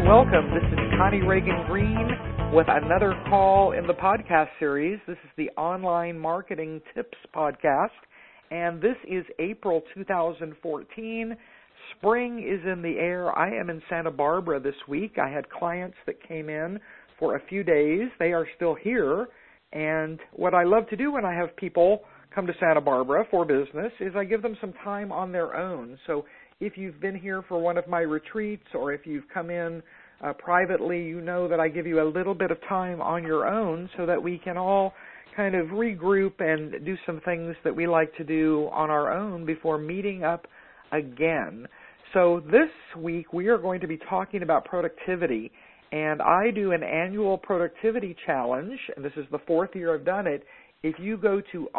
welcome. This is Connie Reagan Green with another call in the podcast series. This is the Online Marketing Tips Podcast, and this is April 2014. Spring is in the air. I am in Santa Barbara this week. I had clients that came in for a few days. They are still here, and what I love to do when I have people come to Santa Barbara for business is I give them some time on their own. So if you've been here for one of my retreats or if you've come in privately, you know that I give you a little bit of time on your own so that we can all kind of regroup and do some things that we like to do on our own before meeting up again. So this week we are going to be talking about productivity, and I do an annual productivity challenge, and this is the fourth year I've done it. If you go to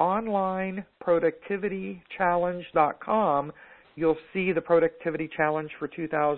onlineproductivitychallenge.com, you'll see the Productivity Challenge for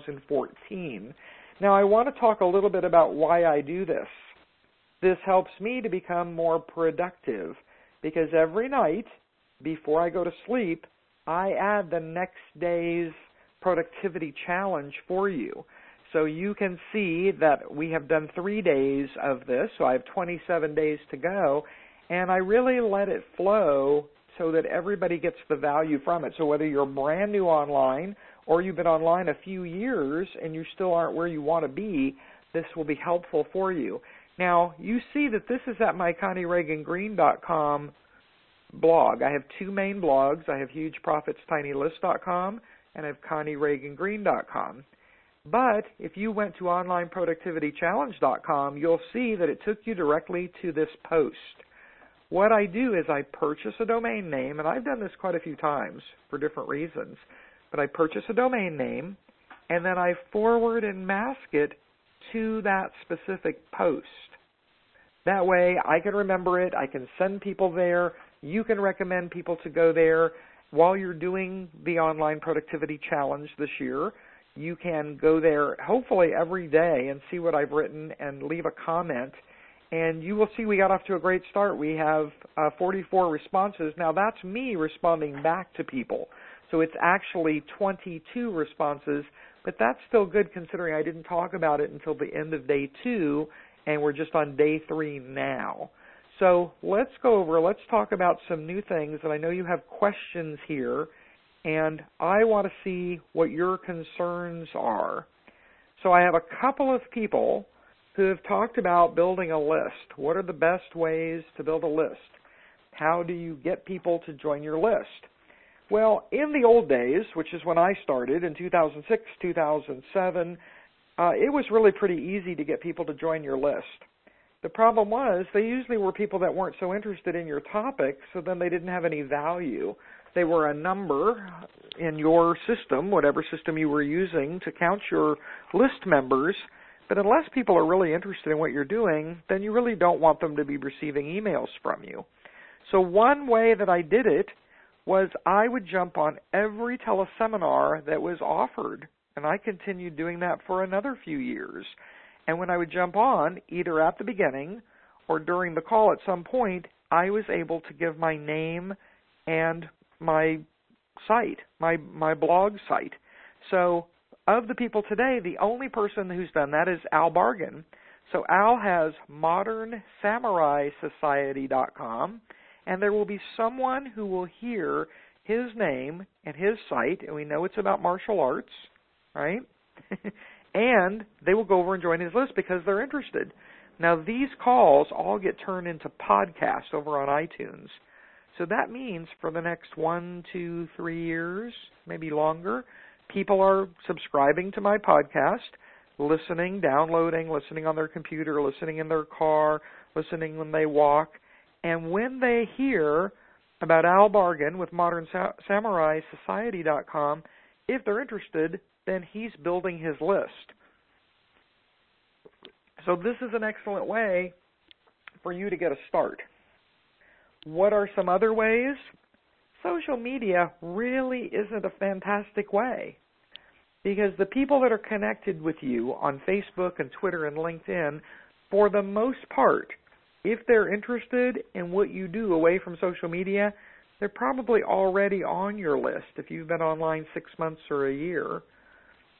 2014. Now, I want to talk a little bit about why I do this. This helps me to become more productive because every night before I go to sleep, I add the next day's productivity challenge for you. So you can see that we have done 3 days of this, so I have 27 days to go, and I really let it flow so that everybody gets the value from it. So whether you're brand new online or you've been online a few years and you still aren't where you want to be, this will be helpful for you. Now, you see that this is at my ConnieReaganGreen.com blog. I have two main blogs. I have HugeProfitsTinyList.com and I have ConnieReaganGreen.com. But if you went to OnlineProductivityChallenge.com, you'll see that it took you directly to this post. What I do is I purchase a domain name, and I've done this quite a few times for different reasons, but I purchase a domain name, and then I forward and mask it to that specific post. That way I can remember it, I can send people there, you can recommend people to go there. While you're doing the Online Productivity Challenge this year, you can go there hopefully every day and see what I've written and leave a comment. And you will see we got off to a great start. We have 44 responses. Now, that's me responding back to people. So it's actually 22 responses, but that's still good considering I didn't talk about it until the end of day 2, and we're just on day 3 now. So let's talk about some new things, and I know you have questions here, and I want to see what your concerns are. So I have a couple of people who have talked about building a list. What are the best ways to build a list? How do you get people to join your list? Well, in the old days, which is when I started in 2006, 2007, it was really pretty easy to get people to join your list. The problem was they usually were people that weren't so interested in your topic, so then they didn't have any value. They were a number in your system, whatever system you were using to count your list members. But unless people are really interested in what you're doing, then you really don't want them to be receiving emails from you. So one way that I did it was I would jump on every teleseminar that was offered, and I continued doing that for another few years. And when I would jump on, either at the beginning or during the call at some point, I was able to give my name and my site, my blog site. So of the people today, the only person who's done that is Al Bargan. So Al has ModernSamuraiSociety.com, and there will be someone who will hear his name and his site, and we know it's about martial arts, right? And they will go over and join his list because they're interested. Now, these calls all get turned into podcasts over on iTunes. So that means for the next 1, 2, 3 years, maybe longer, people are subscribing to my podcast, listening, downloading, listening on their computer, listening in their car, listening when they walk. And when they hear about Al Bargan with ModernSamuraiSociety.com, if they're interested, then he's building his list. So this is an excellent way for you to get a start. What are some other ways? Social media really isn't a fantastic way because the people that are connected with you on Facebook and Twitter and LinkedIn, for the most part, if they're interested in what you do away from social media, they're probably already on your list if you've been online 6 months or a year.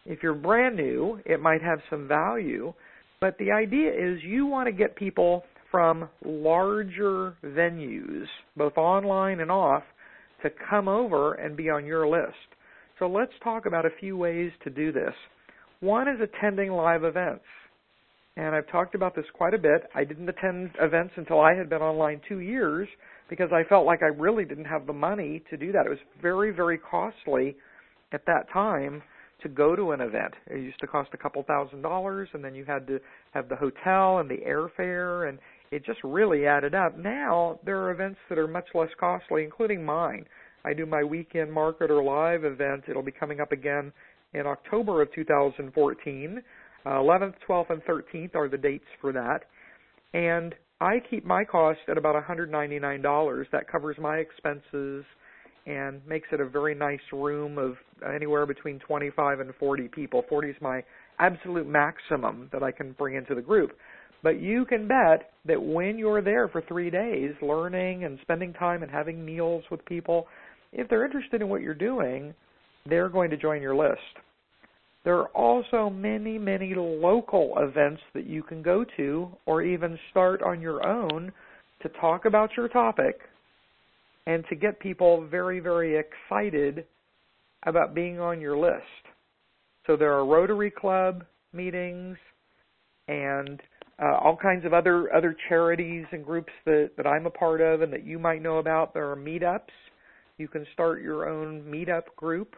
If you're brand new, it might have some value, but the idea is you want to get people from larger venues, both online and off, to come over and be on your list. So let's talk about a few ways to do this. One is attending live events. And I've talked about this quite a bit. I didn't attend events until I had been online 2 years because I felt like I really didn't have the money to do that. It was very, very costly at that time to go to an event. It used to cost a couple $1,000s, and then you had to have the hotel and the airfare, and it just really added up. Now there are events that are much less costly, including mine. I do my Weekend Marketer Live event. It'll be coming up again in October of 2014. 11th, 12th, and 13th are the dates for that. And I keep my cost at about $199. That covers my expenses and makes it a very nice room of anywhere between 25 and 40 people. 40 is my absolute maximum that I can bring into the group. But you can bet that when you're there for 3 days learning and spending time and having meals with people, if they're interested in what you're doing, they're going to join your list. There are also many, many local events that you can go to or even start on your own to talk about your topic and to get people very, very excited about being on your list. So there are Rotary Club meetings and all kinds of other charities and groups that I'm a part of and that you might know about. There are meetups. You can start your own meetup group.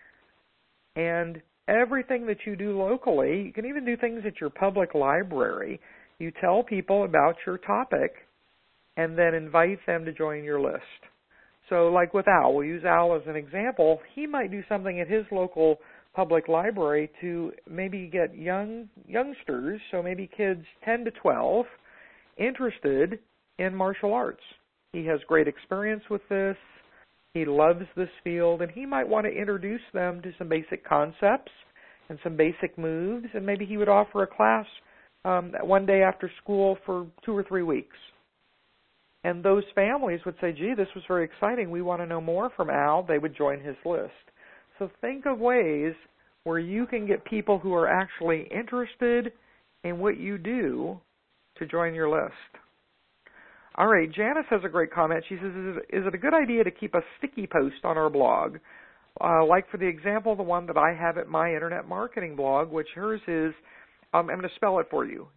And everything that you do locally, you can even do things at your public library. You tell people about your topic and then invite them to join your list. So like with Al, we'll use Al as an example. He might do something at his local public library to maybe get youngsters, so maybe kids 10 to 12, interested in martial arts. He has great experience with this. He loves this field, and he might want to introduce them to some basic concepts and some basic moves, and maybe he would offer a class one day after school for 2 or 3 weeks. And those families would say, gee, this was very exciting. We want to know more from Al. They would join his list. So think of ways where you can get people who are actually interested in what you do to join your list. All right, Janice has a great comment. She says, is it a good idea to keep a sticky post on our blog? Like for the example, the one that I have at my internet marketing blog, which hers is, I'm going to spell it for you,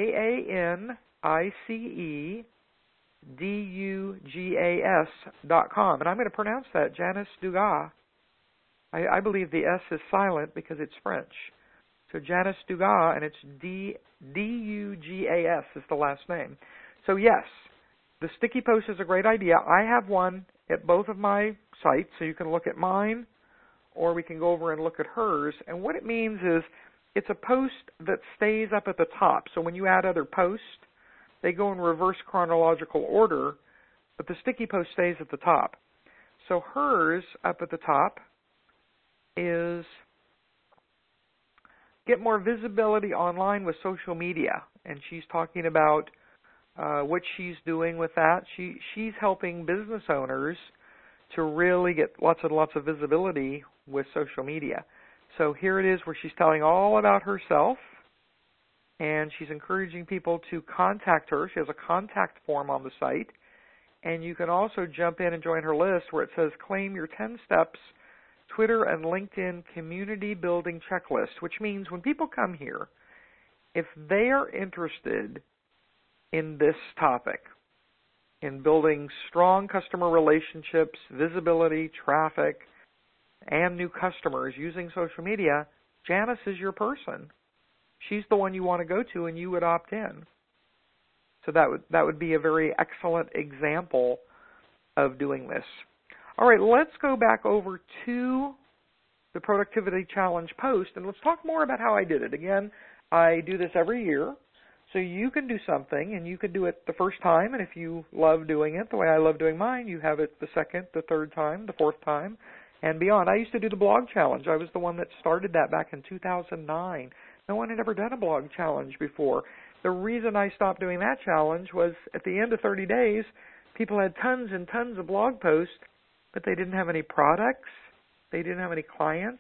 JANICEDUGAS.com. And I'm going to pronounce that, Janice Dugas. I believe the S is silent because it's French. So Janice Dugas, and it's D-U-G-A-S is the last name. So yes, the sticky post is a great idea. I have one at both of my sites, so you can look at mine or we can go over and look at hers. And what it means is it's a post that stays up at the top. So when you add other posts, they go in reverse chronological order, but the sticky post stays at the top. So hers up at the top is get more visibility online with social media. And she's talking about what she's doing with that. She's helping business owners to really get lots and lots of visibility with social media. So here it is where she's telling all about herself, and she's encouraging people to contact her. She has a contact form on the site, and you can also jump in and join her list where it says claim your 10 steps Twitter and LinkedIn community building checklist, which means when people come here, if they are interested in this topic, in building strong customer relationships, visibility, traffic, and new customers using social media, Janice is your person. She's the one you want to go to, and you would opt in. So that would be a very excellent example of doing this. All right, let's go back over to the Productivity Challenge post, and let's talk more about how I did it. Again, I do this every year, so you can do something, and you can do it the first time, and if you love doing it the way I love doing mine, you have it the second, the third time, the fourth time, and beyond. I used to do the blog challenge. I was the one that started that back in 2009. No one had ever done a blog challenge before. The reason I stopped doing that challenge was at the end of 30 days, people had tons and tons of blog posts, but they didn't have any products. They didn't have any clients.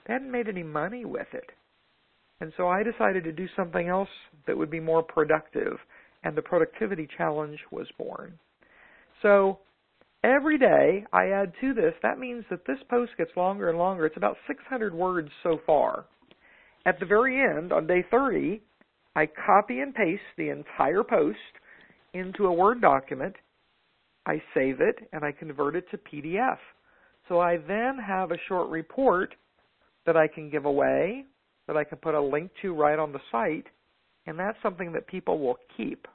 they hadn't made any money with it. And so I decided to do something else that would be more productive, and the productivity challenge was born. So every day I add to this. That means that this post gets longer and longer. It's about 600 words so far. At the very end, on day 30, I copy and paste the entire post into a Word document. I save it, and I convert it to PDF. So I then have a short report that I can give away, that I can put a link to right on the site, and that's something that people will keep.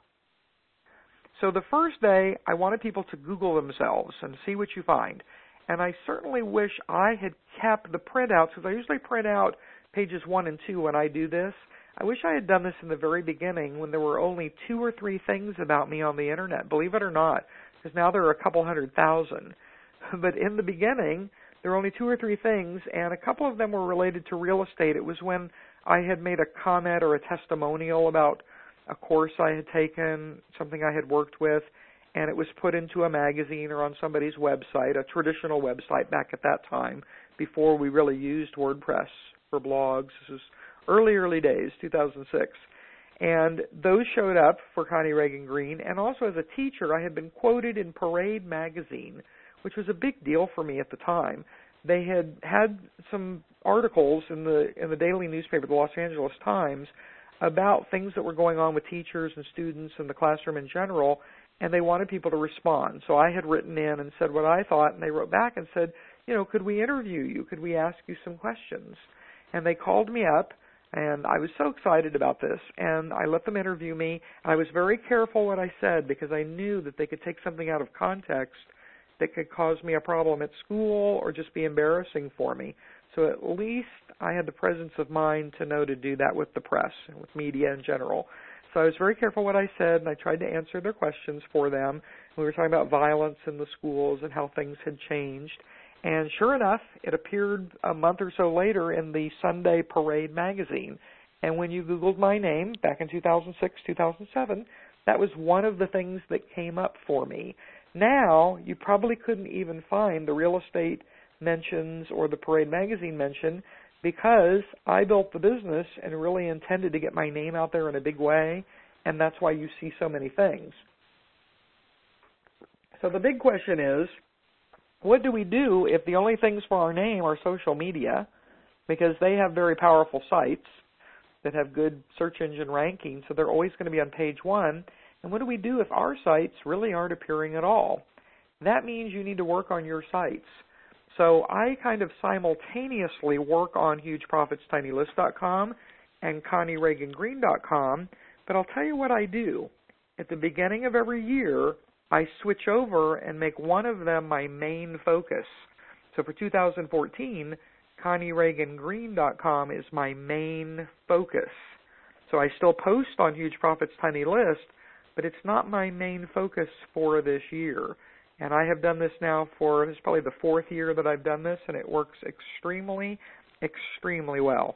So the first day, I wanted people to Google themselves and see what you find. And I certainly wish I had kept the printouts, because I usually print out pages 1 and 2 when I do this. I wish I had done this in the very beginning when there were only 2 or 3 things about me on the Internet, believe it or not, because now there are a couple 100,000. But in the beginning, there were only 2 or 3 things, and a couple of them were related to real estate. It was when I had made a comment or a testimonial about a course I had taken, something I had worked with, and it was put into a magazine or on somebody's website, a traditional website back at that time, before we really used WordPress for blogs. This was early days, 2006. And those showed up for Connie Reagan Green, and also as a teacher, I had been quoted in Parade magazine, which was a big deal for me at the time. They had some articles in the daily newspaper, the Los Angeles Times, about things that were going on with teachers and students in the classroom in general, and they wanted people to respond. So I had written in and said what I thought, and they wrote back and said, could we interview you? Could we ask you some questions? And they called me up, and I was so excited about this, and I let them interview me. I was very careful what I said because I knew that they could take something out of context that could cause me a problem at school or just be embarrassing for me. So at least I had the presence of mind to know to do that with the press and with media in general. So I was very careful what I said, and I tried to answer their questions for them. We were talking about violence in the schools and how things had changed. And sure enough, it appeared a month or so later in the Sunday Parade magazine. And when you Googled my name back in 2006, 2007, that was one of the things that came up for me. Now, you probably couldn't even find the real estate mentions or the Parade magazine mention because I built the business and really intended to get my name out there in a big way, and that's why you see so many things. So the big question is, what do we do if the only things for our name are social media, because they have very powerful sites that have good search engine ranking, so they're always going to be on page 1, and what do we do if our sites really aren't appearing at all? That means you need to work on your sites. So I kind of simultaneously work on HugeProfitsTinyList.com and ConnieReaganGreen.com, but I'll tell you what I do. At the beginning of every year, I switch over and make one of them my main focus. So for 2014, ConnieReaganGreen.com is my main focus. So I still post on Huge Profits Tiny List, but it's not my main focus for this year. And I have done this now this is probably the 4th year that I've done this, and it works extremely, extremely well.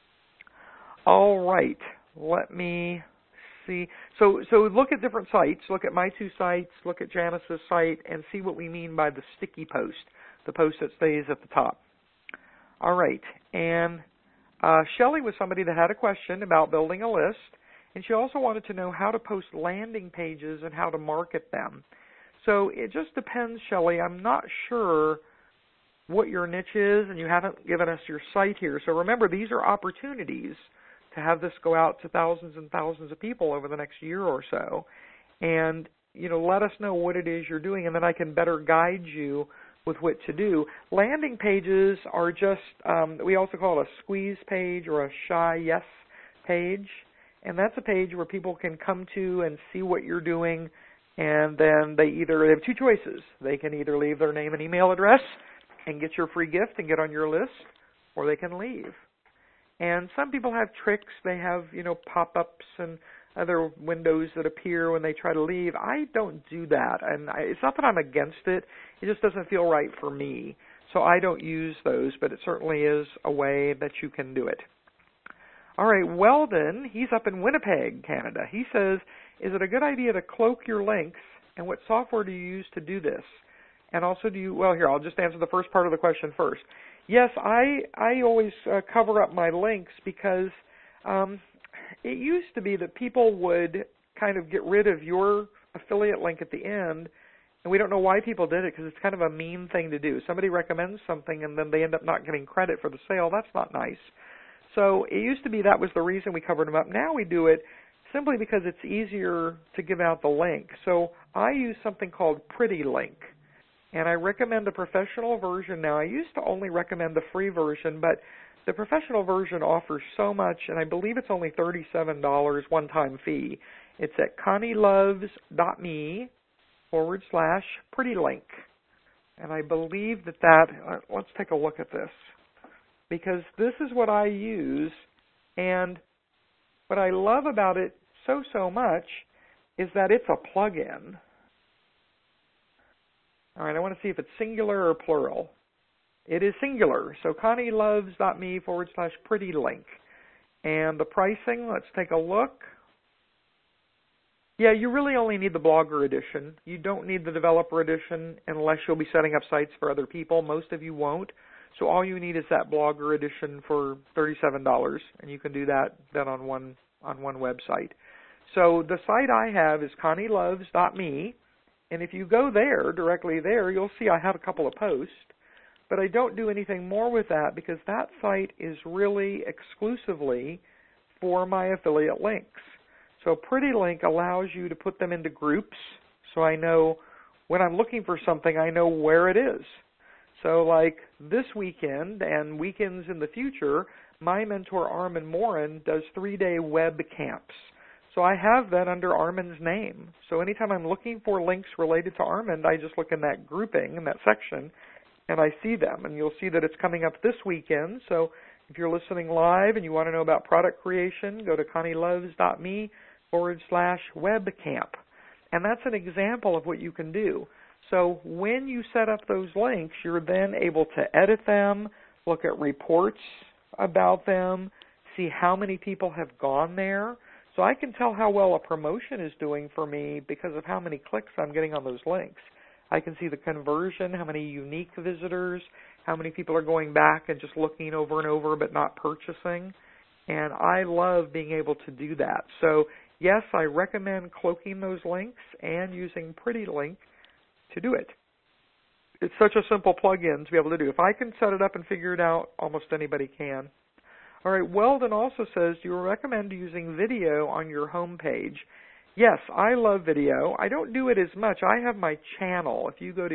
All right, let me see. So look at different sites. Look at my 2 sites, look at Janice's site, and see what we mean by the sticky post, the post that stays at the top. All right, and Shelley was somebody that had a question about building a list, and she also wanted to know how to post landing pages and how to market them. So it just depends, Shelley. I'm not sure what your niche is, and you haven't given us your site here. So remember, these are opportunities to have this go out to thousands and thousands of people over the next year or so. And, let us know what it is you're doing, and then I can better guide you with what to do. Landing pages are just, we also call it a squeeze page or a shy yes page. And that's a page where people can come to and see what you're doing, and then they have 2 choices. They can either leave their name and email address and get your free gift and get on your list, or they can leave. And some people have tricks. They have, pop-ups and other windows that appear when they try to leave. I don't do that, and it's not that I'm against it. It just doesn't feel right for me. So I don't use those, but it certainly is a way that you can do it. All right, Weldon, he's up in Winnipeg, Canada. He says, is it a good idea to cloak your links, and what software do you use to do this? And also, here, I'll just answer the first part of the question first. Yes, I always cover up my links because it used to be that people would kind of get rid of your affiliate link at the end, and we don't know why people did it because it's kind of a mean thing to do. Somebody recommends something and then they end up not getting credit for the sale. That's not nice. So it used to be that was the reason we covered them up. Now we do it simply because it's easier to give out the link. So I use something called Pretty Link. And I recommend the professional version now. I used to only recommend the free version, but the professional version offers so much, and I believe it's only $37 one-time fee. It's at connieloves.me/PrettyLink. And I believe that, let's take a look at this, because this is what I use, and what I love about it so much is that it's a plug-in. All right, I want to see if it's singular or plural. It is singular, so connieloves.me/PrettyLink. And the pricing, let's take a look. Yeah, you really only need the Blogger edition. You don't need the Developer edition unless you'll be setting up sites for other people. Most of you won't. So all you need is that Blogger edition for $37, and you can do that then on one website. So the site I have is connieloves.me. And if you go there, directly there, you'll see I have a couple of posts, but I don't do anything more with that because that site is really exclusively for my affiliate links. So PrettyLink allows you to put them into groups, so I know when I'm looking for something, I know where it is. So like this weekend and weekends in the future, my mentor Armin Morin does 3-day web camps. So I have that under Armin's name. So anytime I'm looking for links related to Armin, I just look in that grouping, in that section, and I see them. And you'll see that it's coming up this weekend. So if you're listening live and you want to know about product creation, go to connieloves.me/webcamp. And that's an example of what you can do. So when you set up those links, you're then able to edit them, look at reports about them, see how many people have gone there. So I can tell how well a promotion is doing for me because of how many clicks I'm getting on those links. I can see the conversion, how many unique visitors, how many people are going back and just looking over and over but not purchasing. And I love being able to do that. So yes, I recommend cloaking those links and using PrettyLink to do it. It's such a simple plug-in to be able to do. If I can set it up and figure it out, almost anybody can. All right, Weldon also says, do you recommend using video on your home page? Yes, I love video. I don't do it as much. I have my channel. If you go to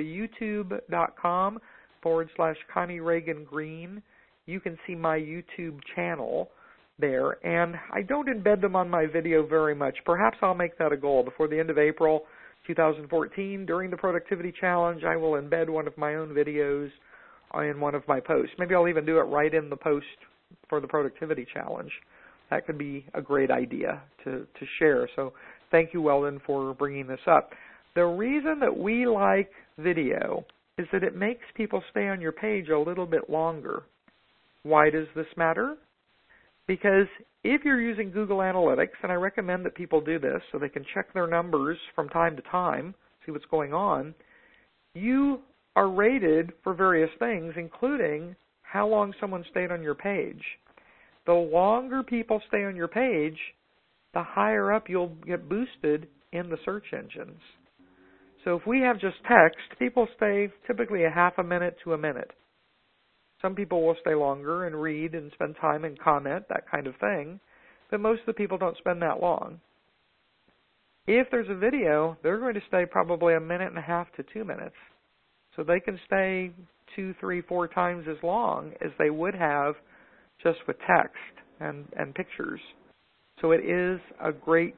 youtube.com/Connie Reagan Green, you can see my YouTube channel there. And I don't embed them on my video very much. Perhaps I'll make that a goal. Before the end of April 2014, during the Productivity Challenge, I will embed one of my own videos in one of my posts. Maybe I'll even do it right in the post for the Productivity Challenge. That could be a great idea to share. So thank you, Weldon, for bringing this up. The reason that we like video is that it makes people stay on your page a little bit longer. Why does this matter? Because if you're using Google Analytics, and I recommend that people do this so they can check their numbers from time to time, see what's going on, you are rated for various things, including how long someone stayed on your page. The longer people stay on your page, the higher up you'll get boosted in the search engines. So if we have just text, people stay typically a half a minute to a minute. Some people will stay longer and read and spend time and comment, that kind of thing, but most of the people don't spend that long. If there's a video, they're going to stay probably a minute and a half to 2 minutes. So they can stay 2, 3, 4 times as long as they would have just with text and pictures. So it is a great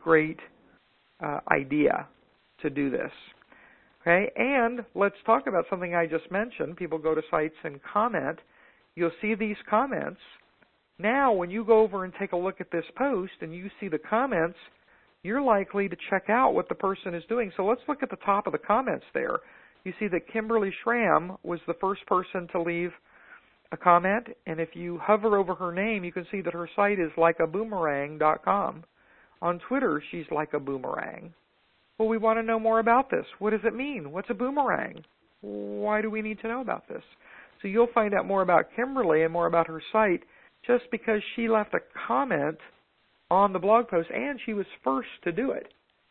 idea to do this. Okay, and let's talk about something I just mentioned. People go to sites and comment. You'll see these comments. Now, when you go over and take a look at this post and you see the comments, you're likely to check out what the person is doing. So let's look at the top of the comments there. You see that Kimberly Schramm was the first person to leave a comment, and if you hover over her name, you can see that her site is likeaboomerang.com. On Twitter, she's like a boomerang. Well, we want to know more about this. What does it mean? What's a boomerang? Why do we need to know about this? So So you'll find out more about Kimberly and more about her site just because she left a comment on the blog post and she was first to do it.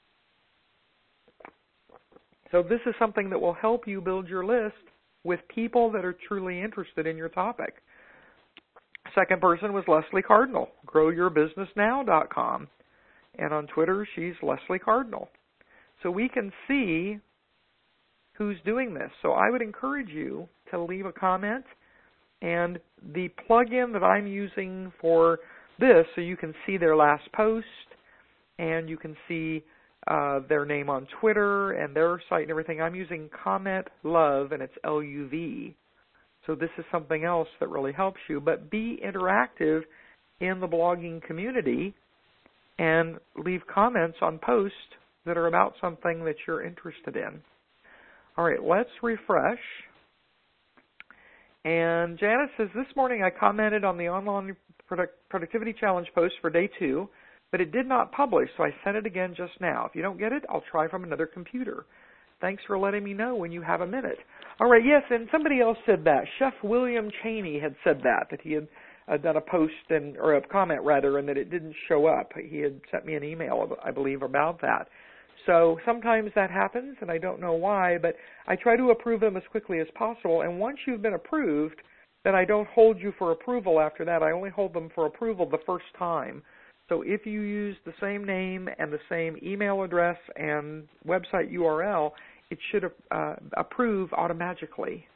So this is something that will help you build your list with people that are truly interested in your topic. Second person was Leslie Cardinal, growyourbusinessnow.com. And on Twitter, she's Leslie Cardinal. So we can see who's doing this. So I would encourage you to leave a comment. And the plugin that I'm using for this, so you can see their last post, and you can see their name on Twitter and their site and everything. I'm using Comment Love, and it's LUV. So this is something else that really helps you. But be interactive in the blogging community and leave comments on posts that are about something that you're interested in. All right, let's refresh. And Janice says, this morning I commented on the online productivity challenge post for day 2, but it did not publish, so I sent it again just now. If you don't get it, I'll try from another computer. Thanks for letting me know when you have a minute. All right, yes, and somebody else said that. Chef William Cheney had said that he had done a post, or a comment rather, and that it didn't show up. He had sent me an email, I believe, about that. So sometimes that happens, and I don't know why, but I try to approve them as quickly as possible. And once you've been approved, then I don't hold you for approval after that. I only hold them for approval the first time. So if you use the same name and the same email address and website URL, it should approve automatically.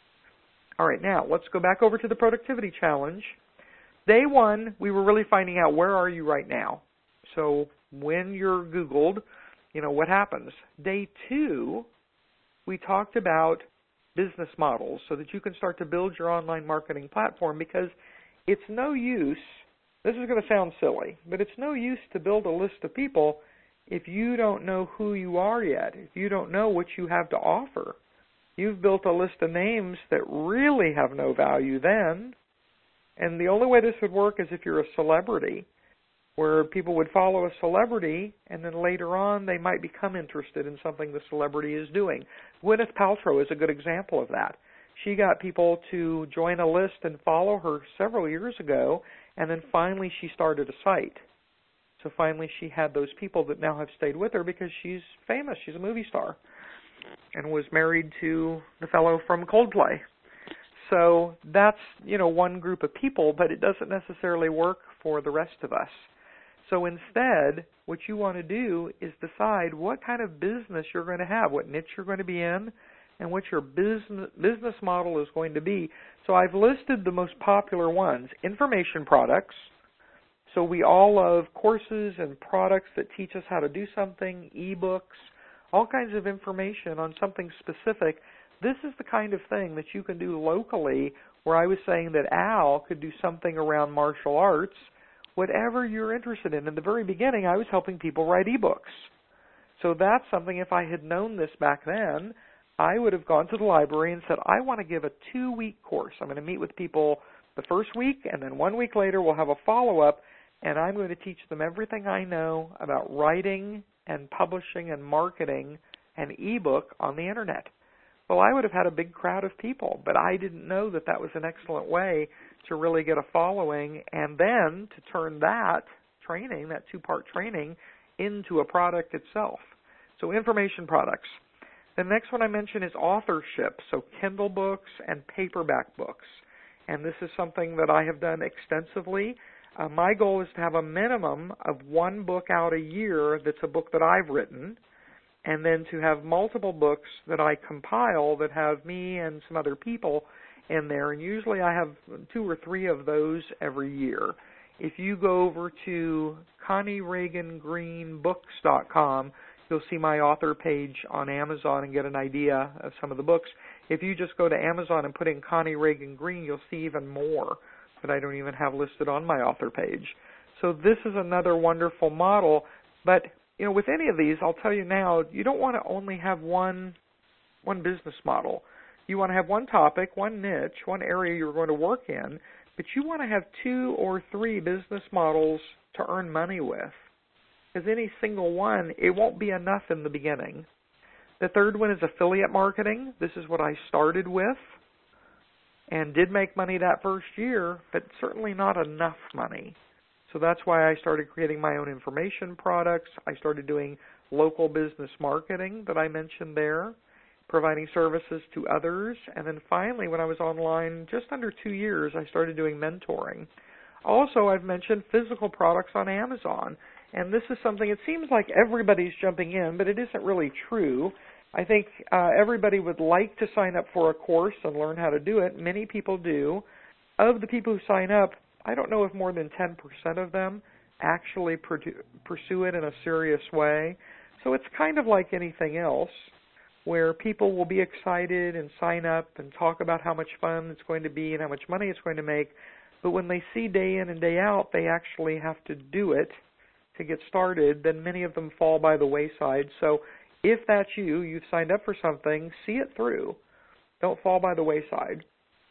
All right, now let's go back over to the productivity challenge. Day 1, we were really finding out where are you right now. So when you're Googled, what happens. Day 2, we talked about business models so that you can start to build your online marketing platform, because it's no use, this is going to sound silly, but it's no use to build a list of people if you don't know who you are yet, if you don't know what you have to offer. You've built a list of names that really have no value then, and the only way this would work is if you're a celebrity, where people would follow a celebrity, and then later on they might become interested in something the celebrity is doing. Gwyneth Paltrow is a good example of that. She got people to join a list and follow her several years ago, and then finally she started a site. So finally she had those people that now have stayed with her because she's famous. She's a movie star and was married to the fellow from Coldplay. So that's, one group of people, but it doesn't necessarily work for the rest of us. So instead, what you want to do is decide what kind of business you're going to have, what niche you're going to be in, and what your business model is going to be. So I've listed the most popular ones. Information products. So we all love courses and products that teach us how to do something, ebooks, all kinds of information on something specific. This is the kind of thing that you can do locally, where I was saying that Al could do something around martial arts. Whatever you're interested in. In the very beginning, I was helping people write ebooks. So that's something, if I had known this back then, I would have gone to the library and said, I want to give a 2-week course. I'm going to meet with people the first week, and then 1 week later we'll have a follow-up, and I'm going to teach them everything I know about writing and publishing and marketing an ebook on the Internet. Well, I would have had a big crowd of people, but I didn't know that that was an excellent way to really get a following, and then to turn that training, that 2-part training, into a product itself. So information products. The next one I mentioned is authorship, so Kindle books and paperback books. And this is something that I have done extensively. My goal is to have a minimum of 1 book out a year that's a book that I've written, and then to have multiple books that I compile that have me and some other people in there, and usually I have 2 or 3 of those every year. If you go over to ConnieReaganGreenBooks.com, you'll see my author page on Amazon and get an idea of some of the books. If you just go to Amazon and put in Connie Reagan Green, you'll see even more that I don't even have listed on my author page. So this is another wonderful model, but with any of these, I'll tell you now, you don't want to only have one business model. You want to have one topic, one niche, one area you're going to work in, but you want to have 2 or 3 business models to earn money with. Because any single one, it won't be enough in the beginning. The third one is affiliate marketing. This is what I started with. and did make money that first year, but certainly not enough money. So that's why I started creating my own information products. I started doing local business marketing that I mentioned there, providing services to others. And then finally, when I was online just under 2 years, I started doing mentoring. Also, I've mentioned physical products on Amazon. And this is something, it seems like everybody's jumping in, but it isn't really true. I think everybody would like to sign up for a course and learn how to do it. Many people do. Of the people who sign up, I don't know if more than 10% of them actually pursue it in a serious way. So it's kind of like anything else, where people will be excited and sign up and talk about how much fun it's going to be and how much money it's going to make. But when they see day in and day out they actually have to do it to get started, then many of them fall by the wayside. So if that's you, you've signed up for something, see it through. Don't fall by the wayside.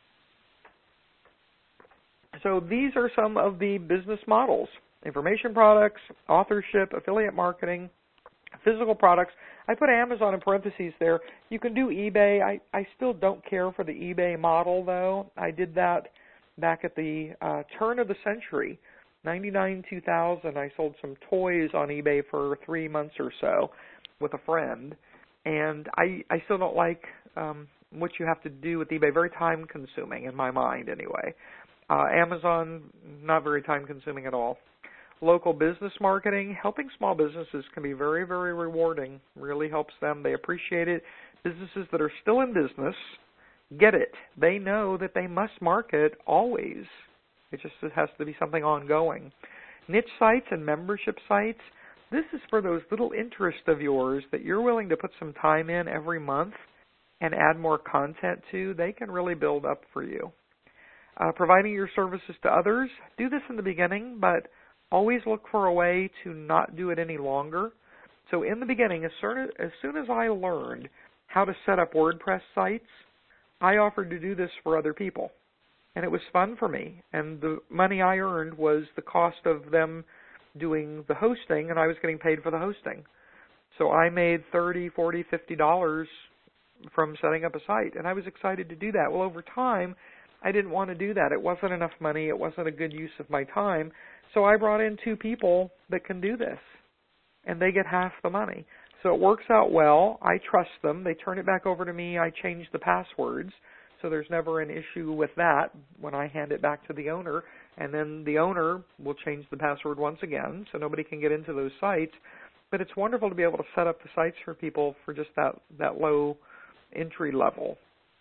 So these are some of the business models: information products, authorship, affiliate marketing, physical products. I put Amazon in parentheses there. You can do eBay. I still don't care for the eBay model, though. I did that back at the turn of the century, 99, 2000. I sold some toys on eBay for 3 months or so with a friend. And I still don't like what you have to do with eBay. Very time-consuming in my mind, anyway. Amazon, not very time-consuming at all. Local business marketing, helping small businesses can be very, very rewarding. Really helps them. They appreciate it. Businesses that are still in business get it. They know that they must market always. It has to be something ongoing. Niche sites and membership sites, this is for those little interests of yours that you're willing to put some time in every month and add more content to. They can really build up for you. Providing your services to others, do this in the beginning, but always look for a way to not do it any longer. So in the beginning, as soon as I learned how to set up WordPress sites, I offered to do this for other people. And it was fun for me. And the money I earned was the cost of them doing the hosting, and I was getting paid for the hosting. So I made $30, $40, $50 from setting up a site, and I was excited to do that. Well, over time, I didn't want to do that. It wasn't enough money. It wasn't a good use of my time. So I brought in 2 people that can do this, and they get half the money. So it works out well. I trust them. They turn it back over to me. I change the passwords, so there's never an issue with that when I hand it back to the owner. And then the owner will change the password once again, so nobody can get into those sites. But it's wonderful to be able to set up the sites for people for just that low entry level.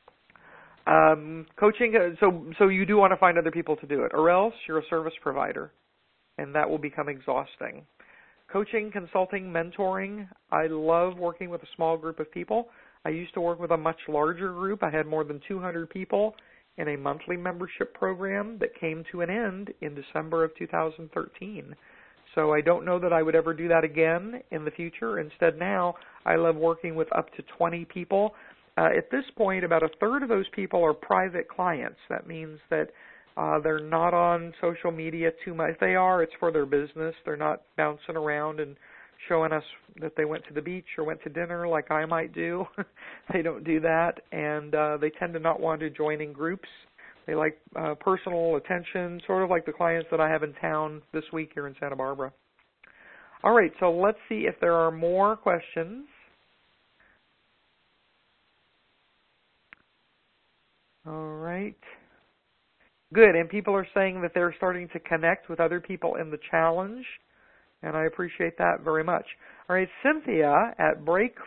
Coaching, so you do want to find other people to do it, or else you're a service provider, and that will become exhausting. Coaching, consulting, mentoring, I love working with a small group of people. I used to work with a much larger group. I had more than 200 people in a monthly membership program that came to an end in December of 2013. So I don't know that I would ever do that again in the future. Instead, now I love working with up to 20 people. At this point, about a third of those people are private clients. That means that they're not on social media too much. If they are, it's for their business. They're not bouncing around and showing us that they went to the beach or went to dinner like I might do. They don't do that, and they tend to not want to join in groups. They like personal attention, sort of like the clients that I have in town this week here in Santa Barbara. All right, so let's see if there are more questions. All right. Good, and people are saying that they're starting to connect with other people in the challenge, and I appreciate that very much. All right, Cynthia at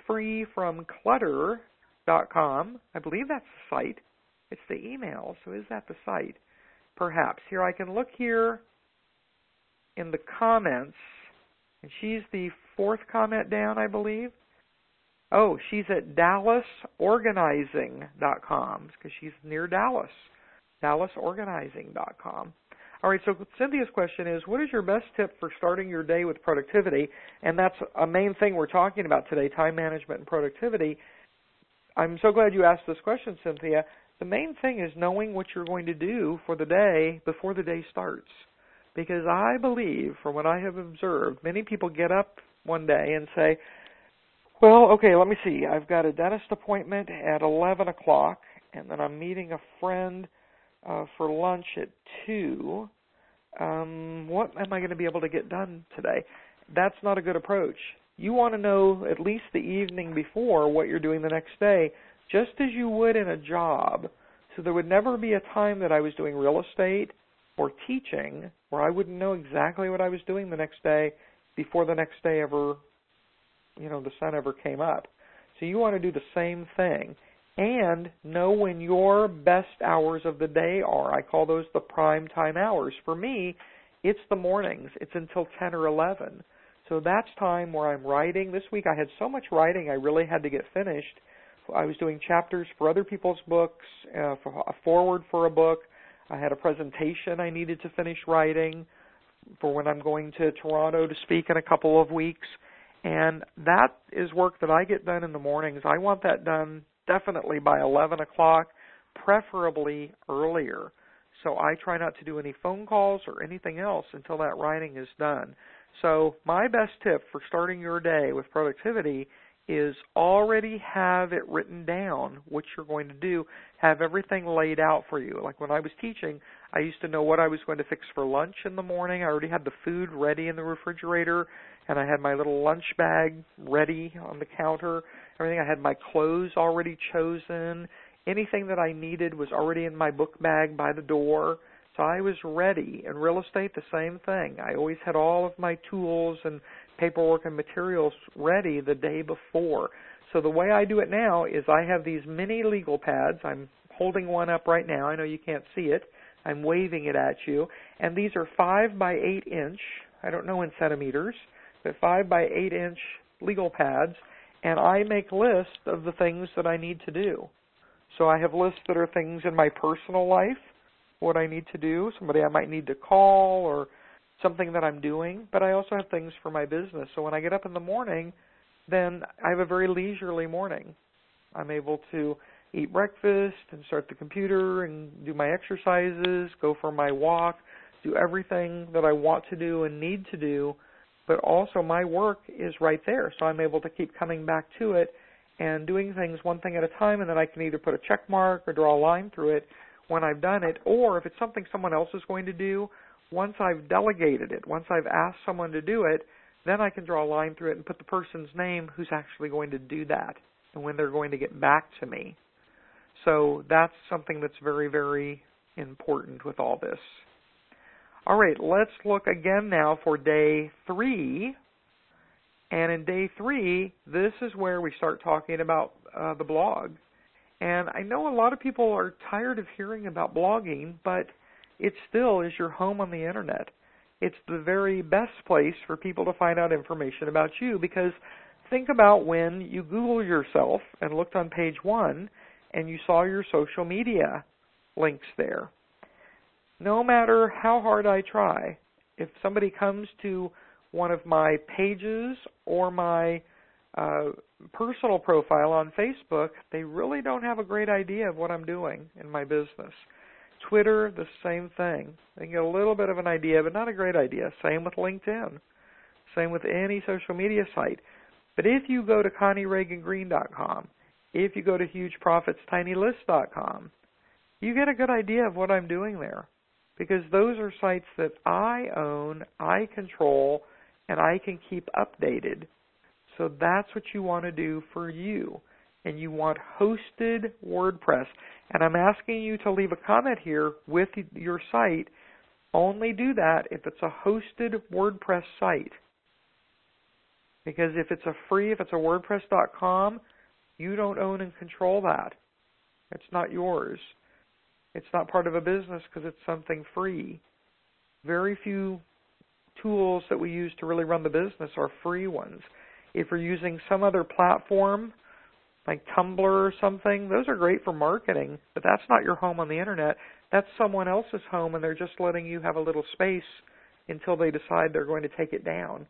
breakfreefromclutter.com. I believe that's the site. It's the email, so is that the site? Perhaps. Here, I can look here in the comments, and she's the 4th comment down, I believe. Oh, she's at DallasOrganizing.com because she's near Dallas. DallasOrganizing.com. All right, so Cynthia's question is, what is your best tip for starting your day with productivity? And that's a main thing we're talking about today, time management and productivity. I'm so glad you asked this question, Cynthia. The main thing is knowing what you're going to do for the day before the day starts. Because I believe, from what I have observed, many people get up one day and say, well, okay, let me see. I've got a dentist appointment at 11 o'clock, and then I'm meeting a friend for lunch at 2. What am I going to be able to get done today? That's not a good approach. You want to know at least the evening before what you're doing the next day, just as you would in a job. So there would never be a time that I was doing real estate or teaching where I wouldn't know exactly what I was doing the next day before the next day ever, the sun ever came up. So you want to do the same thing and know when your best hours of the day are. I call those the prime time hours. For me, it's the mornings. It's until 10 or 11. So that's time where I'm writing. This week I had so much writing I really had to get finished. I was doing chapters for other people's books, for a forward for a book. I had a presentation I needed to finish writing for when I'm going to Toronto to speak in a couple of weeks. And that is work that I get done in the mornings. I want that done definitely by 11 o'clock, preferably earlier. So I try not to do any phone calls or anything else until that writing is done. So my best tip for starting your day with productivity is already have it written down, what you're going to do, have everything laid out for you. Like when I was teaching, I used to know what I was going to fix for lunch in the morning. I already had the food ready in the refrigerator, and I had my little lunch bag ready on the counter. Everything. I had my clothes already chosen. Anything that I needed was already in my book bag by the door. So I was ready. In real estate, the same thing. I always had all of my tools and paperwork and materials ready the day before. So the way I do it now is I have these mini legal pads. I'm holding one up right now. I know you can't see it. I'm waving it at you. And these are 5 by 8 inch, I don't know in centimeters, but 5 by 8 inch legal pads. And I make lists of the things that I need to do. So I have lists that are things in my personal life, what I need to do, somebody I might need to call or something that I'm doing, but I also have things for my business. So when I get up in the morning, then I have a very leisurely morning. I'm able to eat breakfast and start the computer and do my exercises, go for my walk, do everything that I want to do and need to do, but also my work is right there. So I'm able to keep coming back to it and doing things one thing at a time, and then I can either put a check mark or draw a line through it when I've done it, or if it's something someone else is going to do, once I've delegated it, once I've asked someone to do it, then I can draw a line through it and put the person's name who's actually going to do that and when they're going to get back to me. So that's something that's very, very important with all this. All right, let's look again now for day 3. And in day 3, this is where we start talking about the blog. And I know a lot of people are tired of hearing about blogging, but it still is your home on the internet. It's the very best place for people to find out information about you, because think about when you Googled yourself and looked on page 1 and you saw your social media links there. No matter how hard I try, if somebody comes to one of my pages or my personal profile on Facebook, they really don't have a great idea of what I'm doing in my business. Twitter, the same thing. They get a little bit of an idea, but not a great idea. Same with LinkedIn. Same with any social media site. But if you go to ConnieReaganGreen.com, if you go to HugeProfitsTinyList.com, you get a good idea of what I'm doing there, because those are sites that I own, I control, and I can keep updated. So that's what you want to do for you. And you want hosted WordPress. And I'm asking you to leave a comment here with your site. Only do that if it's a hosted WordPress site. Because if it's a WordPress.com, you don't own and control that. It's not yours. It's not part of a business because it's something free. Very few tools that we use to really run the business are free ones. If you're using some other platform, like Tumblr or something, those are great for marketing, but that's not your home on the internet. That's someone else's home, and they're just letting you have a little space until they decide they're going to take it down.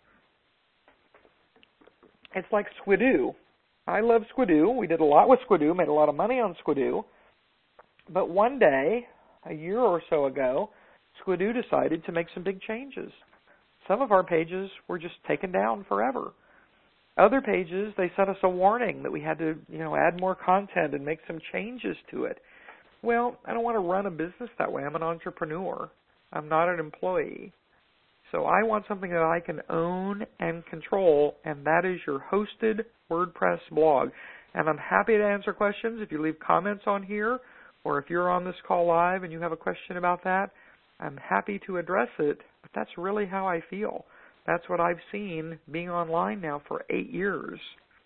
It's like Squidoo. I love Squidoo. We did a lot with Squidoo, made a lot of money on Squidoo. But one day, a year or so ago, Squidoo decided to make some big changes. Some of our pages were just taken down forever. Other pages, they sent us a warning that we had to, add more content and make some changes to it. Well, I don't want to run a business that way. I'm an entrepreneur. I'm not an employee. So I want something that I can own and control, and that is your hosted WordPress blog. And I'm happy to answer questions if you leave comments on here, or if you're on this call live and you have a question about that, I'm happy to address it, but that's really how I feel. That's what I've seen being online now for 8 years.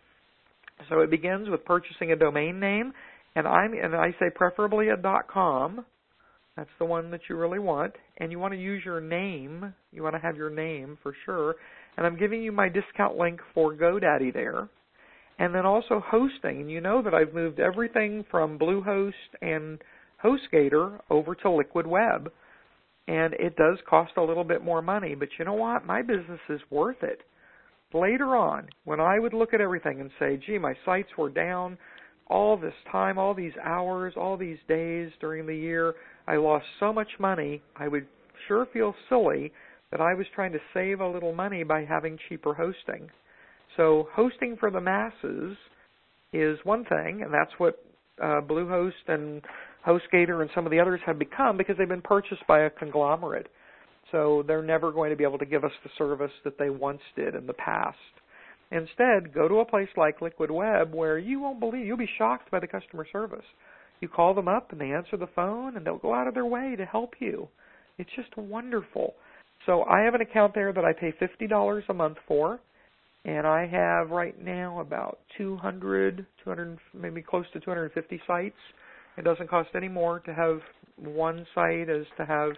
So it begins with purchasing a domain name, and I say preferably a .com. That's the one that you really want. And you want to use your name. You want to have your name for sure. And I'm giving you my discount link for GoDaddy there. And then also hosting. And you know that I've moved everything from Bluehost and HostGator over to Liquid Web. And it does cost a little bit more money. But you know what? My business is worth it. Later on, when I would look at everything and say, gee, my sites were down all this time, all these hours, all these days during the year, I lost so much money, I would sure feel silly that I was trying to save a little money by having cheaper hosting. So hosting for the masses is one thing, and that's what Bluehost and HostGator and some of the others have become because they've been purchased by a conglomerate. So they're never going to be able to give us the service that they once did in the past. Instead, go to a place like Liquid Web where you won't believe, you'll be shocked by the customer service. You call them up and they answer the phone and they'll go out of their way to help you. It's just wonderful. So I have an account there that I pay $50 a month for, and I have right now about 200, maybe close to 250 sites. It doesn't cost any more to have one site as to have,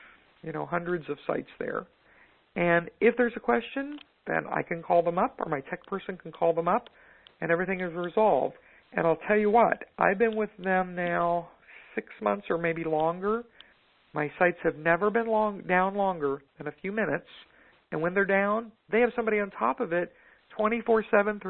hundreds of sites there. And if there's a question, then I can call them up, or my tech person can call them up, and everything is resolved. And I'll tell you what, I've been with them now 6 months or maybe longer. My sites have never been down longer than a few minutes. And when they're down, they have somebody on top of it 24/7,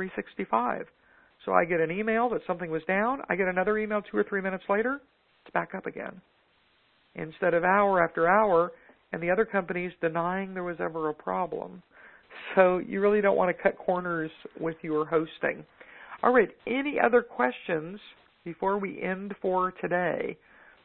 365. So I get an email that something was down. I get another email 2 or 3 minutes later. It's back up again. Instead of hour after hour, and the other companies denying there was ever a problem. So you really don't want to cut corners with your hosting. All right, any other questions before we end for today?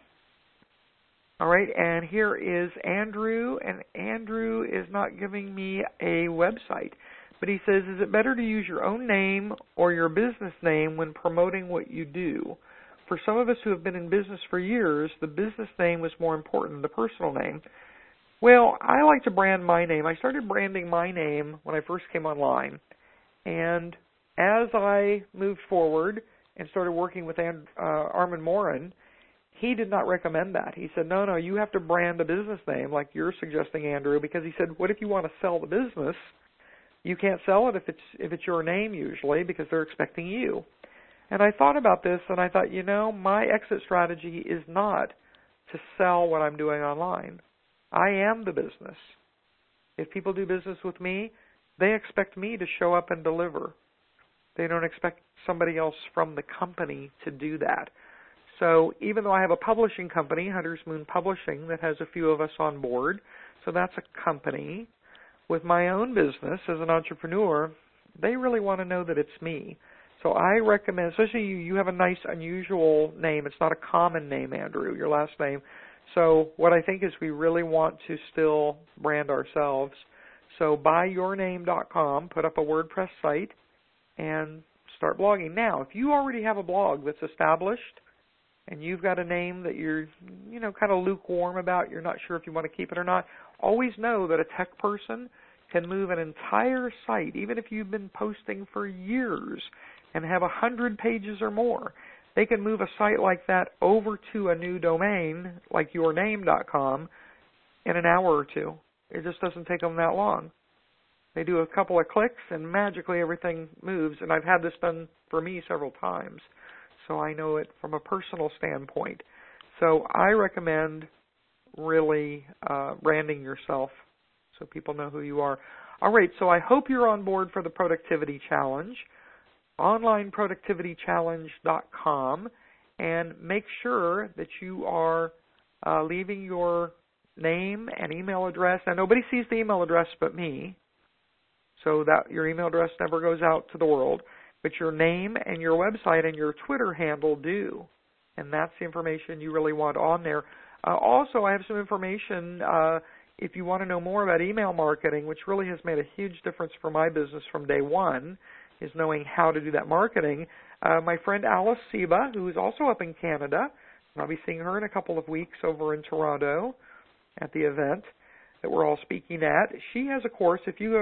All right, and here is Andrew, and Andrew is not giving me a website, but he says, is it better to use your own name or your business name when promoting what you do? For some of us who have been in business for years, the business name was more important than the personal name. Well, I like to brand my name. I started branding my name when I first came online, and as I moved forward and started working with Armin Morin, he did not recommend that. He said, no, you have to brand a business name like you're suggesting, Andrew, because he said, what if you want to sell the business? You can't sell it if it's your name usually because they're expecting you. And I thought about this, and I thought, my exit strategy is not to sell what I'm doing online. I am the business. If people do business with me, they expect me to show up and deliver. They don't expect somebody else from the company to do that. So even though I have a publishing company, Hunter's Moon Publishing, that has a few of us on board, so that's a company, with my own business as an entrepreneur, they really want to know that it's me. So I recommend, especially you have a nice, unusual name. It's not a common name, Andrew, your last name. So what I think is we really want to still brand ourselves. So buyyourname.com, put up a WordPress site, and start blogging. Now, if you already have a blog that's established and you've got a name that you're, kind of lukewarm about, you're not sure if you want to keep it or not, always know that a tech person can move an entire site, even if you've been posting for years and have 100 pages or more. They can move a site like that over to a new domain, like yourname.com, in an hour or two. It just doesn't take them that long. They do a couple of clicks, and magically everything moves. And I've had this done for me several times, so I know it from a personal standpoint. So I recommend really branding yourself so people know who you are. All right, so I hope you're on board for the Productivity Challenge, onlineproductivitychallenge.com, and make sure that you are leaving your name and email address. Now, nobody sees the email address but me, so that your email address never goes out to the world, but your name and your website and your Twitter handle do. and that's the information you really want on there. Also, I have some information if you want to know more about email marketing, which really has made a huge difference for my business from day one, is knowing how to do that marketing. My friend Alice Seba, who is also up in Canada, and I'll be seeing her in a couple of weeks over in Toronto at the event that we're all speaking at. She has a course. If you go to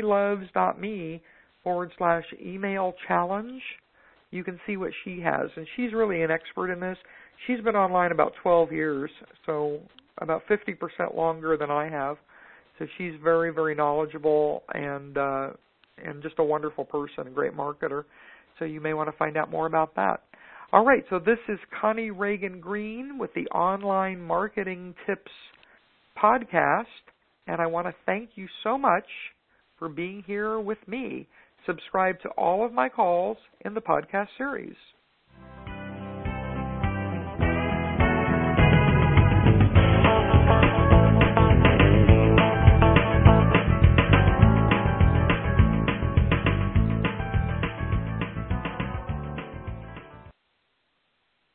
ConnieLoves.me/email challenge, you can see what she has. And she's really an expert in this. She's been online about 12 years, so about 50% longer than I have. So she's very, very knowledgeable and just a wonderful person, a great marketer. So you may want to find out more about that. All right, so this is Connie Ragen Green with the Online Marketing Tips podcast, and I want to thank you so much for being here with me. Subscribe to all of my calls in the podcast series.